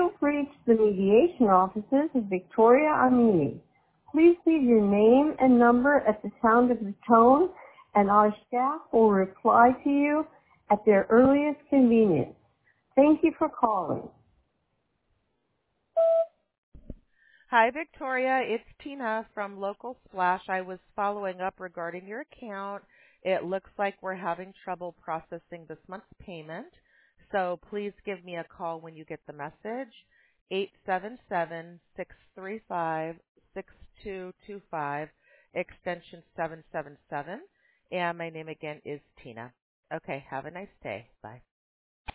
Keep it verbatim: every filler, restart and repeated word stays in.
You've reached the mediation offices of Victoria Amini. Please leave your name and number at the sound of the tone, and our staff will reply to you at their earliest convenience. Thank you for calling. Hi, Victoria. It's Tina from Local Splash. I was following up regarding your account. It looks like we're having trouble processing this month's payment. So please give me a call when you get the message, eight seven seven, six three five, six two two five, extension seven seven seven. And my name again is Tina. Okay, have a nice day. Bye.